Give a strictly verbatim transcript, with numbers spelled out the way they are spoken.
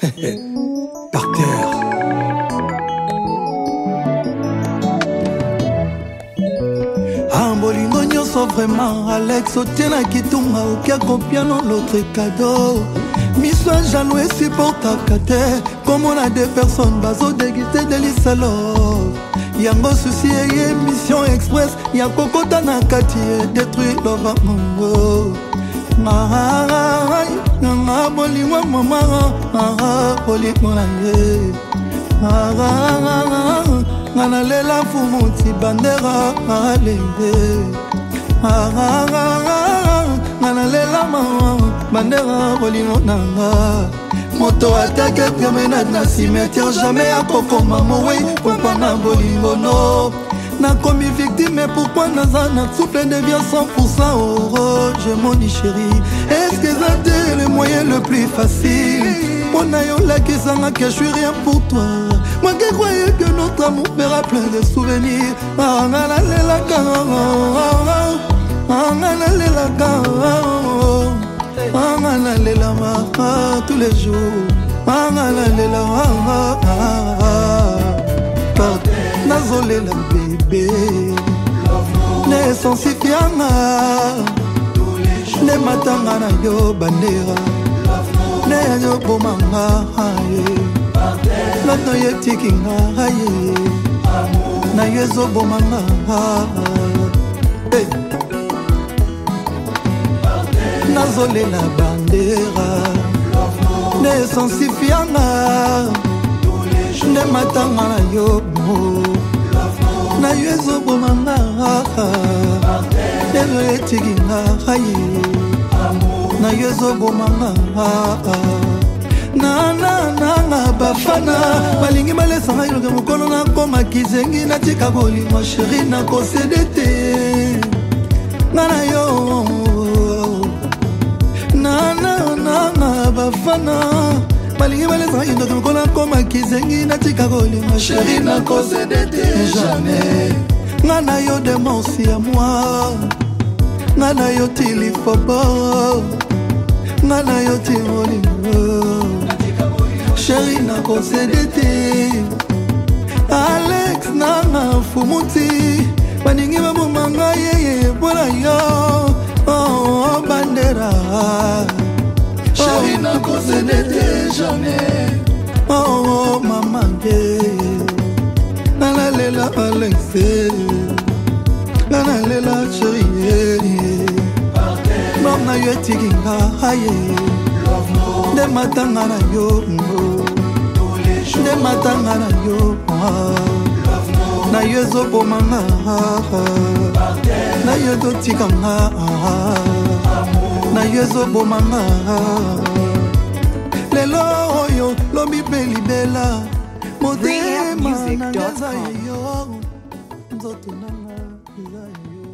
Par terre. Un bolingo nyonso vraiment Alex otiena kitunga ukia kopiano l'autre cadeau. Miso jaloux et supportable te. Comme on a deux personnes bazo déguisé de l'isalo. Yango souci et mission express. Yango kota na kati et détruit l'ovamongo. Nga bolingo mama bolingo na ye. Nga nalela fumuti bandera alende. Nga nalela mama bandera bolingo nanga. Moto attaque promenade na cimetière. Jamais à kokoma mowe pourquoi na bolingo no. Na commis victime mais pourquoi Nazana souple devient cent pour cent heureux. Je m'en dis chérie. Est-ce que c'était le moyen le plus facile? Mon aïe la kisanga que je suis rien pour toi. Moi qui croyais que notre amour fera plein de souvenirs. Angana lela kanga Angana lela kanga Angana lela ma tous les jours. Angana lela Nazole la bébé Ne sensifianga Ne matanga na yo bandera Ne yo bomanga Loto ye tikinga Na yo zo bomanga Nazole la bandera Ne sensifianga Ne matanga na yo Na yezo bomanga Neno etiginga Na yezo bomanga Na na na na bafana Balingi malesa ngayiloke mukolo na koma kizengi na tika boli ma chérie na kosedete Nana yo Na na na na bafana Balingi balesa ngayiloke mukolo na koma kizengi na tika boli ma chérie na kosedete jamais Ngana yo demansi à moi Ngana yo tilifobo Ngana yo timolingo Chérie na kosedete Alex nana fumuti Baningi babumanga yeye Bola yo Oh bandera Chérie na kosedete jamais Oh maman Nana lela Alexe Nana lela chérie Nom na yo etikinga haye De matanga na yo De matanga na yo Na yo zo bomanga Na yo do tikanga Na yo zo bomanga Lelo oyo lomi beli bela Rehab music dot com.